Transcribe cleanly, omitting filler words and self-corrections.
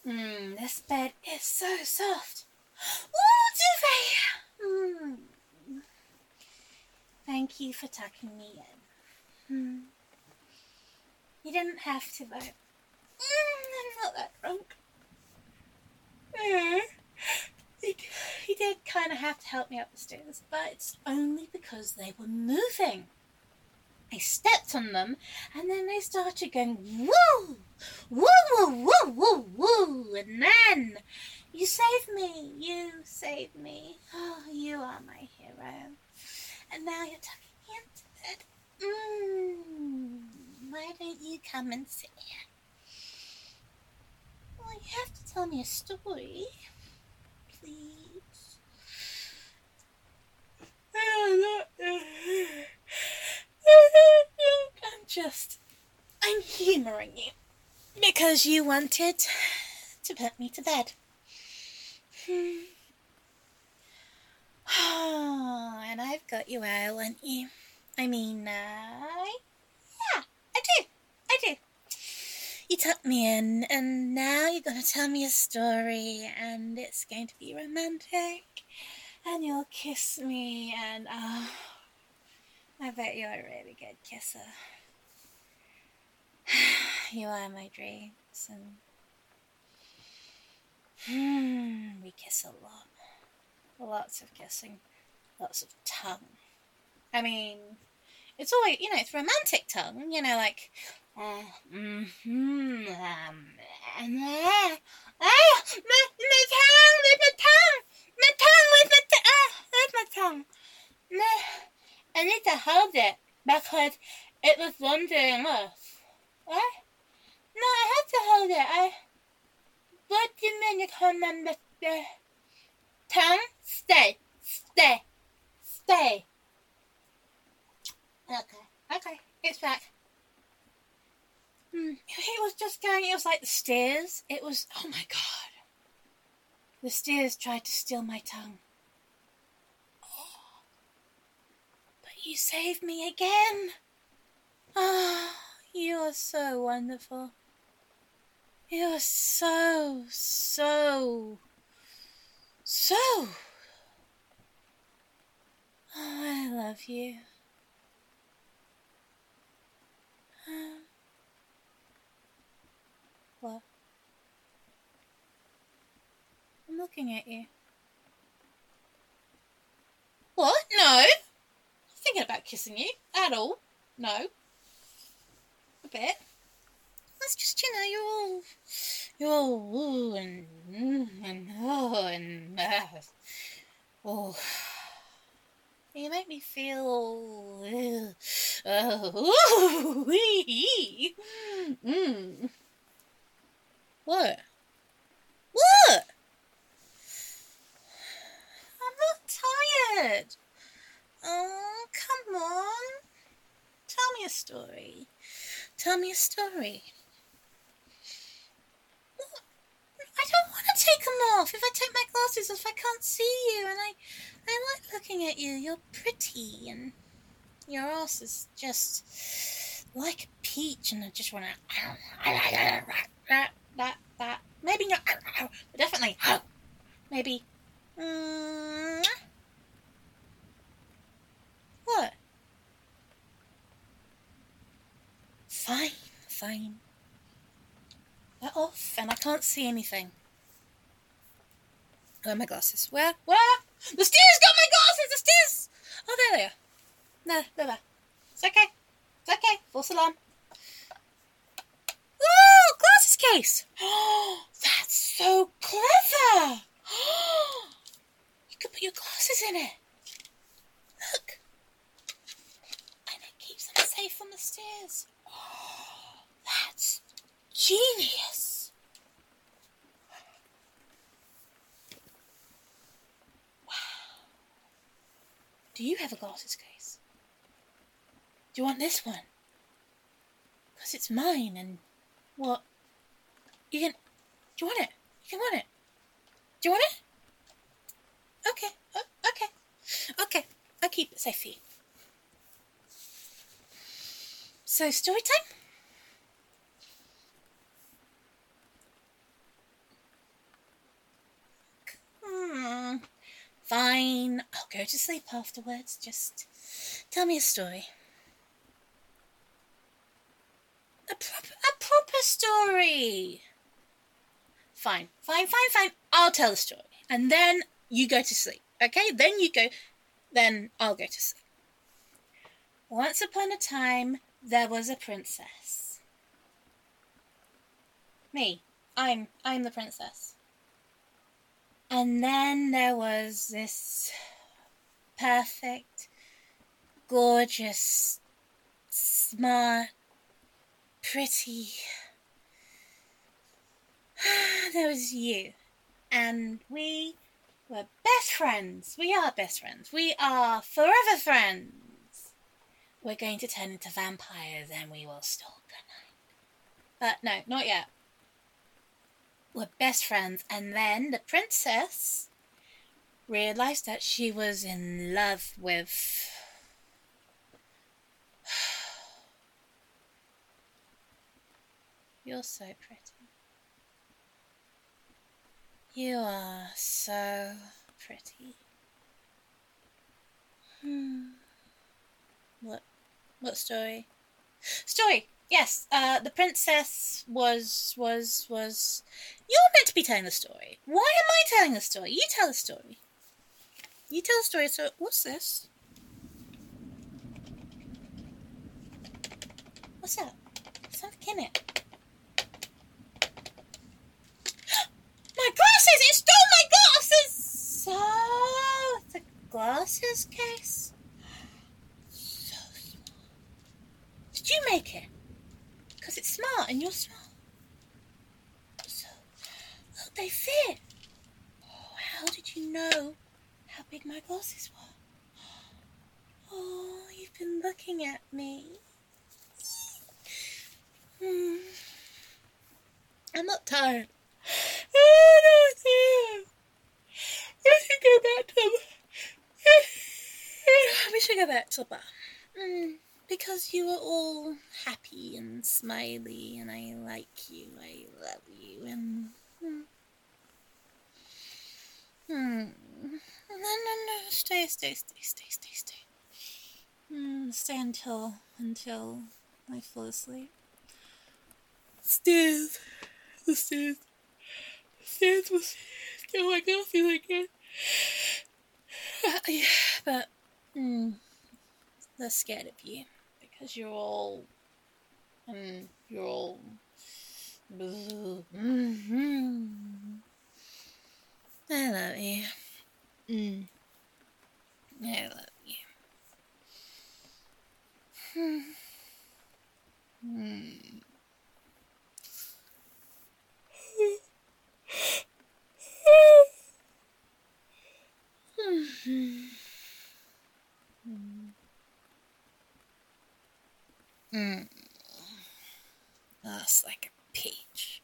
This bed is so soft. Ooh, duvet! Thank you for tucking me in. You didn't have to, though. I'm not that drunk. He did kind of have to help me up the stairs, but it's only because they were moving. I stepped on them, and then they started going, woo! Woo, woo, woo, woo, woo! And then, you saved me. You saved me. Oh, you are my hero. And now you're tucking me into bed. Why don't you come and sit here? Well, you have to tell me a story. Please. I'm humouring you. Because you wanted to put me to bed. And I've got you out, haven't you? I mean, yeah, I do. You tucked me in, and now you're going to tell me a story, and it's going to be romantic, and you'll kiss me, and I bet you're a really good kisser. You are my dreams, and we kiss a lot. Lots of kissing, lots of tongue. I mean, it's always, it's romantic tongue, like, my tongue, where's my tongue? I need to hold it, because it was wandering off. What? No, I have to hold it. What do you mean you can't remember the tongue? Stay. Okay, it's back. It was like the stairs. It was, oh my God. The stairs tried to steal my tongue. Oh, but you saved me again. Oh, you are so wonderful. You are so. Oh, I love you. What? I'm looking at you. What? No. I'm thinking about kissing you at all. No. A bit. That's just, you're all ooh and oh and oh. You make me feel What? I'm not tired. Oh, come on. Tell me a story. I don't want to take them off. If I take my glasses off, I can't see you, and I like looking at you. You're pretty, and your ass is just like a peach, and I just want to that. Maybe not, definitely. Maybe. What? Fine. They're off, and I can't see anything. Where are my glasses? Where? The stairs got my glasses! The stairs! Oh, there they are. No, they're there. It's okay. False alarm. Oh, glasses case! Oh, that's so clever! You could put your glasses in it. Look. And it keeps them safe on the stairs. Oh, that's genius. Wow. Do you have a glasses case? Do you want this one? Because it's mine, and what? Do you want it? You can want it. Do you want it? Okay. I'll keep it safe for you. So, story time? Fine, I'll go to sleep afterwards. Just tell me a story. A proper story. Fine. I'll tell the story. And then you go to sleep. Okay? Then I'll go to sleep. Once upon a time, there was a princess. Me. I'm the princess. And then there was this perfect, gorgeous, smart, pretty. There was you. And we were best friends. We are best friends. We are forever friends. We're going to turn into vampires and we will stalk at night. But no, not yet. We're best friends. And then the princess realized that she was in love with... You're so pretty. You are so pretty. What story? Story! Yes, the princess was... You're meant to be telling the story. Why am I telling the story? You tell the story. You tell the story, so what's this? What's that? Something in it. My glasses! It stole my glasses! So, it's a glasses case? So smart. Did you make it? Because it's smart and you're smart. So, look, they fit. Oh, how did you know how big my glasses were? Oh, you've been looking at me. I'm not tired. We should go back to the bar. Because you were all happy and smiley, and I like you, I love you, and... No, stay. Stay until I fall asleep. The stairs will steal my glasses again. Yeah, but they're scared of you because you're all boo. I love you. I love you. That's like a peach.